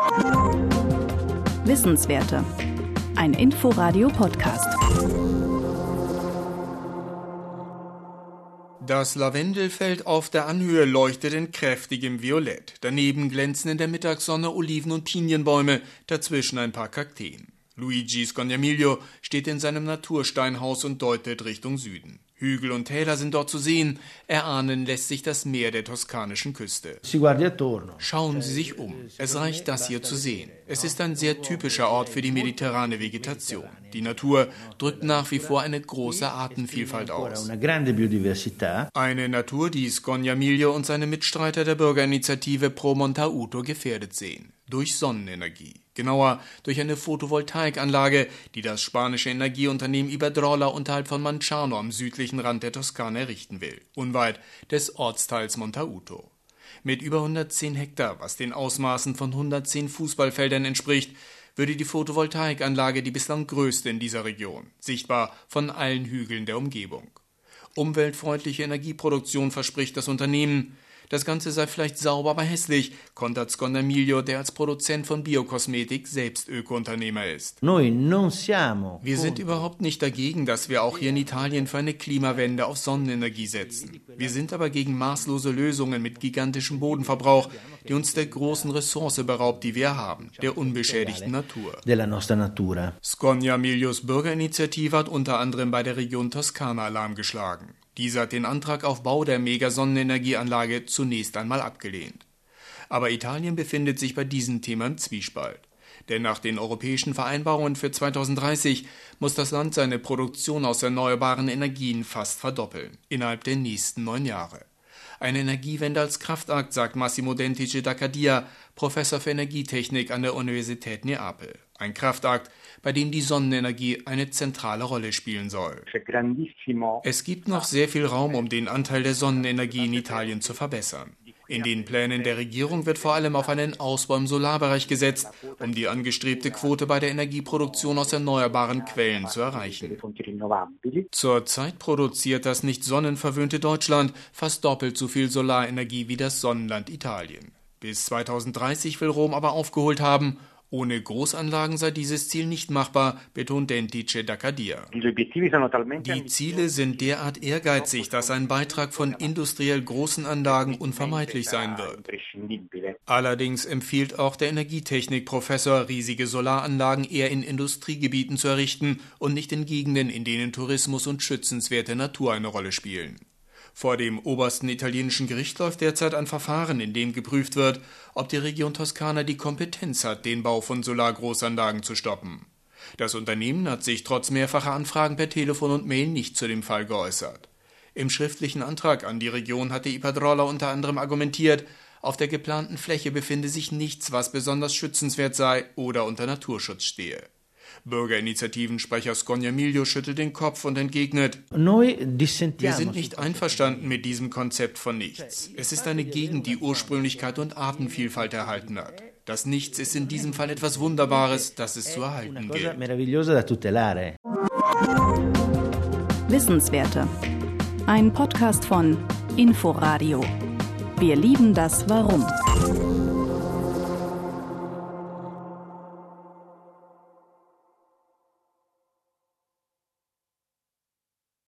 Wissenswerte. Ein Inforadio-Podcast. Das Lavendelfeld auf der Anhöhe leuchtet in kräftigem Violett. Daneben glänzen in der Mittagssonne Oliven- und Pinienbäume, dazwischen ein paar Kakteen. Luigi Scognamiglio steht in seinem Natursteinhaus und deutet Richtung Süden. Hügel und Täler sind dort zu sehen, erahnen lässt sich das Meer der toskanischen Küste. Schauen Sie sich um, es reicht das hier zu sehen. Es ist ein sehr typischer Ort für die mediterrane Vegetation. Die Natur drückt nach wie vor eine große Artenvielfalt aus. Eine Natur, die Scognamiglio und seine Mitstreiter der Bürgerinitiative Pro Montauto gefährdet sehen. Durch Sonnenenergie. Genauer durch eine Photovoltaikanlage, die das spanische Energieunternehmen Iberdrola unterhalb von Manciano am südlichen Rand der Toskana errichten will, unweit des Ortsteils Montauto. Mit über 110 Hektar, was den Ausmaßen von 110 Fußballfeldern entspricht, würde die Photovoltaikanlage die bislang größte in dieser Region, sichtbar von allen Hügeln der Umgebung. Umweltfreundliche Energieproduktion verspricht das Unternehmen. Das Ganze sei vielleicht sauber, aber hässlich, kontert Scognamiglio, der als Produzent von Biokosmetik selbst Öko-Unternehmer ist. Wir sind überhaupt nicht dagegen, dass wir auch hier in Italien für eine Klimawende auf Sonnenenergie setzen. Wir sind aber gegen maßlose Lösungen mit gigantischem Bodenverbrauch, die uns der großen Ressource beraubt, die wir haben, der unbeschädigten Natur. Scognamiglios Bürgerinitiative hat unter anderem bei der Region Toskana Alarm geschlagen. Diese hat den Antrag auf Bau der Mega-Sonnenenergieanlage zunächst einmal abgelehnt. Aber Italien befindet sich bei diesem Thema im Zwiespalt. Denn nach den europäischen Vereinbarungen für 2030 muss das Land seine Produktion aus erneuerbaren Energien fast verdoppeln, innerhalb der nächsten 9 Jahre. Eine Energiewende als Kraftakt, sagt Massimo Dentice d'Accadia, Professor für Energietechnik an der Universität Neapel. Ein Kraftakt, bei dem die Sonnenenergie eine zentrale Rolle spielen soll. Es gibt noch sehr viel Raum, um den Anteil der Sonnenenergie in Italien zu verbessern. In den Plänen der Regierung wird vor allem auf einen Ausbau im Solarbereich gesetzt, um die angestrebte Quote bei der Energieproduktion aus erneuerbaren Quellen zu erreichen. Zurzeit produziert das nicht sonnenverwöhnte Deutschland fast doppelt so viel Solarenergie wie das Sonnenland Italien. Bis 2030 will Rom aber aufgeholt haben. Ohne Großanlagen sei dieses Ziel nicht machbar, betont Dentice d'Accadia. Die Ziele sind derart ehrgeizig, dass ein Beitrag von industriell großen Anlagen unvermeidlich sein wird. Allerdings empfiehlt auch der Energietechnik-Professor, riesige Solaranlagen eher in Industriegebieten zu errichten und nicht in Gegenden, in denen Tourismus und schützenswerte Natur eine Rolle spielen. Vor dem obersten italienischen Gericht läuft derzeit ein Verfahren, in dem geprüft wird, ob die Region Toskana die Kompetenz hat, den Bau von Solargroßanlagen zu stoppen. Das Unternehmen hat sich trotz mehrfacher Anfragen per Telefon und Mail nicht zu dem Fall geäußert. Im schriftlichen Antrag an die Region hatte Iberdrola unter anderem argumentiert, auf der geplanten Fläche befinde sich nichts, was besonders schützenswert sei oder unter Naturschutz stehe. Bürgerinitiativensprecher Scognamiglio schüttelt den Kopf und entgegnet: Wir sind nicht einverstanden mit diesem Konzept von Nichts. Es ist eine Gegend, die Ursprünglichkeit und Artenvielfalt erhalten hat. Das Nichts ist in diesem Fall etwas Wunderbares, das es zu erhalten gilt. Wissenswerte. Ein Podcast von Inforadio. Wir lieben das Warum.